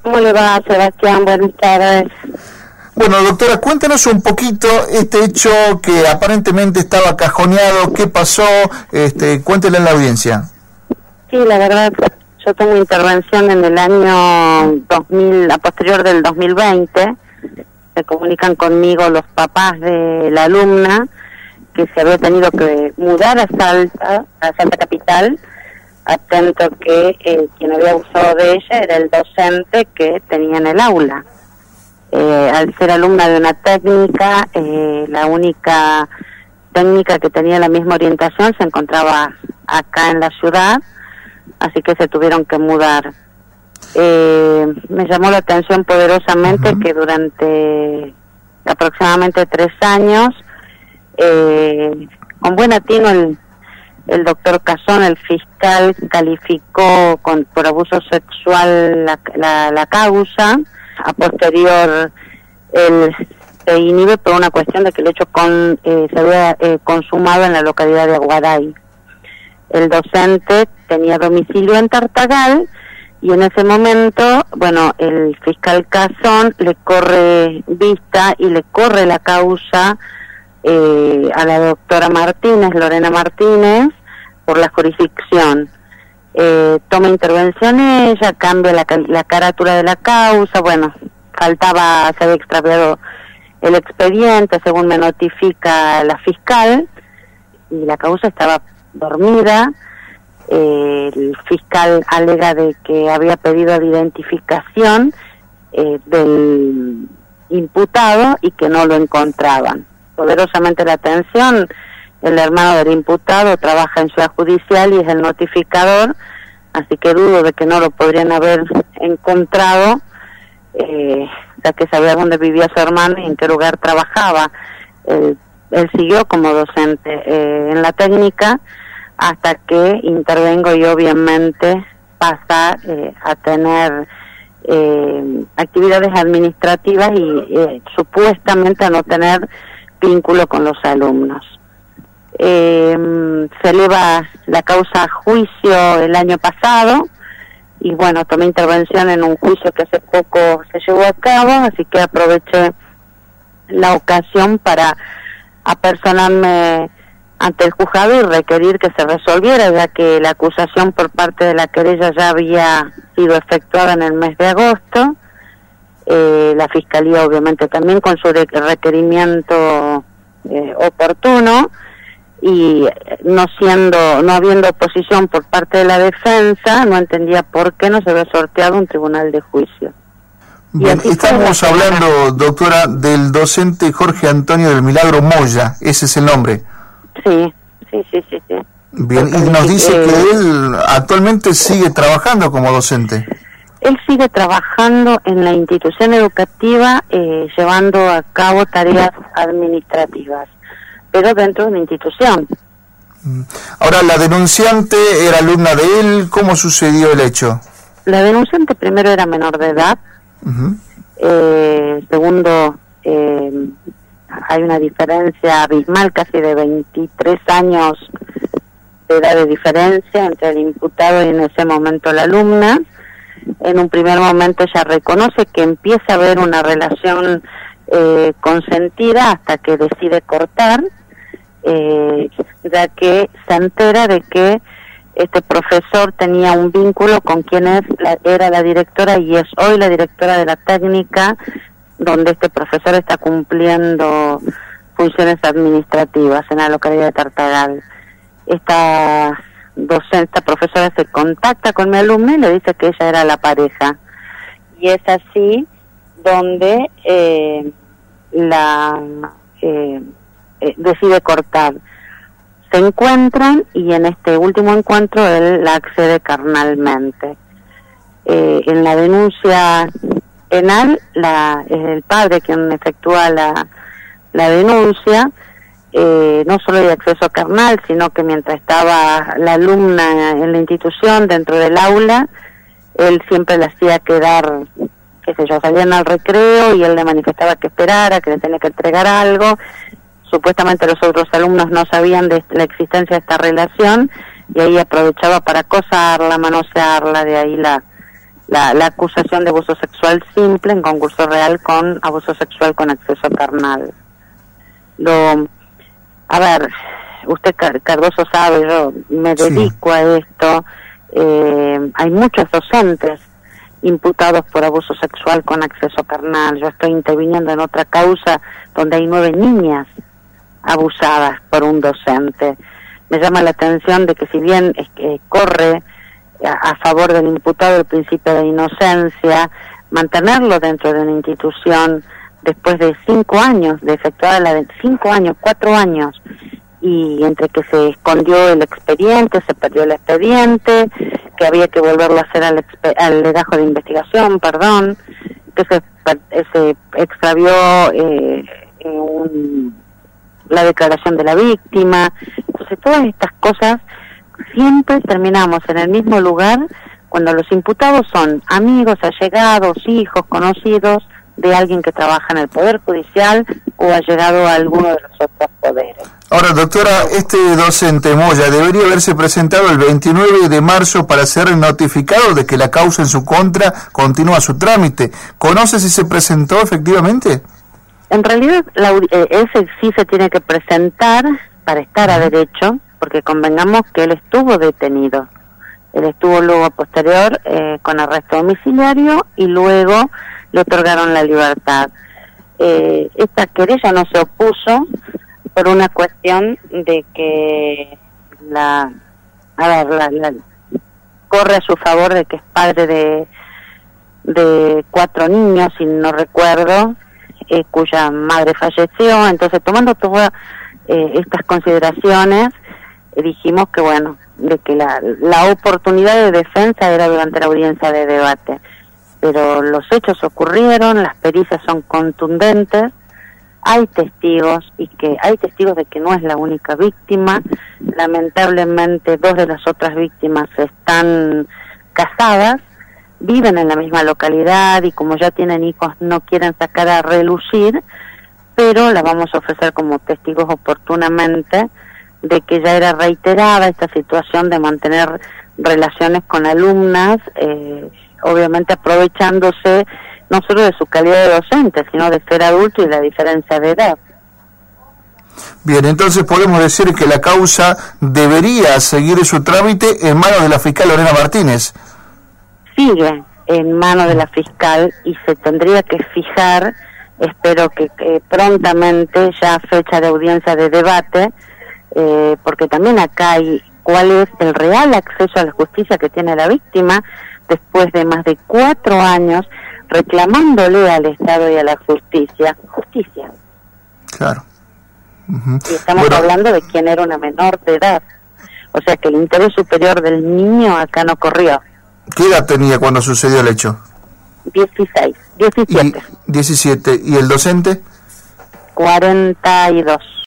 ¿Cómo le va, Sebastián? Buenas tardes. Bueno, doctora, cuéntanos un poquito este hecho que aparentemente estaba cajoneado. ¿Qué pasó? Cuéntele en la audiencia. Sí, la verdad, yo tengo intervención en el año 2000, a posterior del 2020. Se comunican conmigo los papás de la alumna que se había tenido que mudar a Salta Capital. Atento que quien había abusado de ella era el docente que tenía en el aula. Al ser alumna de una técnica, la única técnica que tenía la misma orientación se encontraba acá en la ciudad, así que se tuvieron que mudar. Me llamó la atención poderosamente que durante aproximadamente 3 años, con buen atino el doctor Cazón, el fiscal, calificó por abuso sexual la causa. A posterior, él se inhibe por una cuestión de que el hecho se había consumado en la localidad de Aguaray. El docente tenía domicilio en Tartagal y en ese momento, bueno, el fiscal Cazón le corre vista y le corre la causa a la doctora Martínez, Lorena Martínez, por la jurisdicción. Toma intervención ella, cambia la carátula de la causa, bueno, se había extraviado el expediente, según me notifica la fiscal, y la causa estaba dormida. El fiscal alega de que había pedido la identificación del imputado y que no lo encontraban. Poderosamente la atención. El hermano del imputado trabaja en Ciudad Judicial y es el notificador, así que dudo de que no lo podrían haber encontrado, ya que sabía dónde vivía su hermano y en qué lugar trabajaba. Él siguió como docente en la técnica hasta que intervengo y obviamente pasa a tener actividades administrativas y supuestamente a no tener vínculo con los alumnos. Se eleva la causa a juicio el año pasado y bueno, tomé intervención en un juicio que hace poco se llevó a cabo, así que aproveché la ocasión para apersonarme ante el juzgado y requerir que se resolviera, ya que la acusación por parte de la querella ya había sido efectuada en el mes de agosto. La fiscalía obviamente también con su requerimiento oportuno, y no habiendo oposición por parte de la defensa, no entendía por qué no se había sorteado un tribunal de juicio. Bien, estamos hablando, doctora, del docente Jorge Antonio del Milagro Moya, ese es el nombre. Sí. Bien, y nos dice que él actualmente sigue trabajando como docente. Él sigue trabajando en la institución educativa, llevando a cabo tareas administrativas, pero dentro de una institución. Ahora, la denunciante era alumna de él. ¿Cómo sucedió el hecho? La denunciante primero era menor de edad. Segundo, hay una diferencia abismal, casi de 23 años de edad de diferencia entre el imputado y en ese momento la alumna. En un primer momento ella reconoce que empieza a haber una relación consentida hasta que decide cortar, ya que se entera de que este profesor tenía un vínculo con quien era la directora y es hoy la directora de la técnica donde este profesor está cumpliendo funciones administrativas en la localidad de Tartagal. Esta profesora se contacta con mi alumna y le dice que ella era la pareja, y es así donde decide cortar. Se encuentran y en este último encuentro él la accede carnalmente. En la denuncia penal es el padre quien efectúa la denuncia. No solo de acceso carnal, sino que mientras estaba la alumna en la institución, dentro del aula, él siempre la hacía quedar, qué sé yo, salían al recreo y él le manifestaba que esperara, que le tenía que entregar algo. Supuestamente los otros alumnos no sabían de la existencia de esta relación y ahí aprovechaba para acosarla, manosearla, de ahí la la acusación de abuso sexual simple en concurso real con abuso sexual con acceso carnal. A ver, usted Cardoso sabe, yo me dedico a esto, hay muchos docentes imputados por abuso sexual con acceso carnal. Yo estoy interviniendo en otra causa donde hay 9 niñas abusadas por un docente. Me llama la atención de que si bien corre a favor del imputado el principio de inocencia, mantenerlo dentro de una institución después de 5 años, de efectuar 4 años, y entre que se escondió el expediente, se perdió el expediente, que había que volverlo a hacer al legajo de investigación, que se extravió la declaración de la víctima. Entonces todas estas cosas siempre terminamos en el mismo lugar cuando los imputados son amigos, allegados, hijos, conocidos de alguien que trabaja en el Poder Judicial o allegado a alguno de los otros poderes. Ahora, doctora, este docente Moya debería haberse presentado el 29 de marzo para ser notificado de que la causa en su contra continúa su trámite. ¿Conoce si se presentó efectivamente? En realidad, ese sí se tiene que presentar para estar a derecho, porque convengamos que él estuvo detenido. Él estuvo luego posterior con arresto domiciliario y luego le otorgaron la libertad. Esta querella no se opuso por una cuestión de que corre a su favor de que es padre de 4 niños, si no recuerdo, cuya madre falleció. Entonces, tomando todas estas consideraciones, dijimos que bueno, de que la oportunidad de defensa era durante la audiencia de debate, pero los hechos ocurrieron, las pericias son contundentes, hay testigos de que no es la única víctima. Lamentablemente 2 de las otras víctimas están casadas, viven en la misma localidad y como ya tienen hijos no quieren sacar a relucir, pero la vamos a ofrecer como testigos oportunamente de que ya era reiterada esta situación de mantener relaciones con alumnas, obviamente aprovechándose no solo de su calidad de docente, sino de ser adulto y la diferencia de edad. Bien, entonces podemos decir que la causa debería seguir su trámite en manos de la fiscal Lorena Martínez. Sigue en manos de la fiscal y se tendría que fijar, espero que prontamente, ya fecha de audiencia de debate, porque también acá hay cuál es el real acceso a la justicia que tiene la víctima después de más de 4 años reclamándole al Estado y a la justicia. Claro. Y estamos hablando de quien era una menor de edad. O sea que el interés superior del niño acá no corrió. ¿Qué edad tenía cuando sucedió el hecho? 17. ¿Y el docente? 42.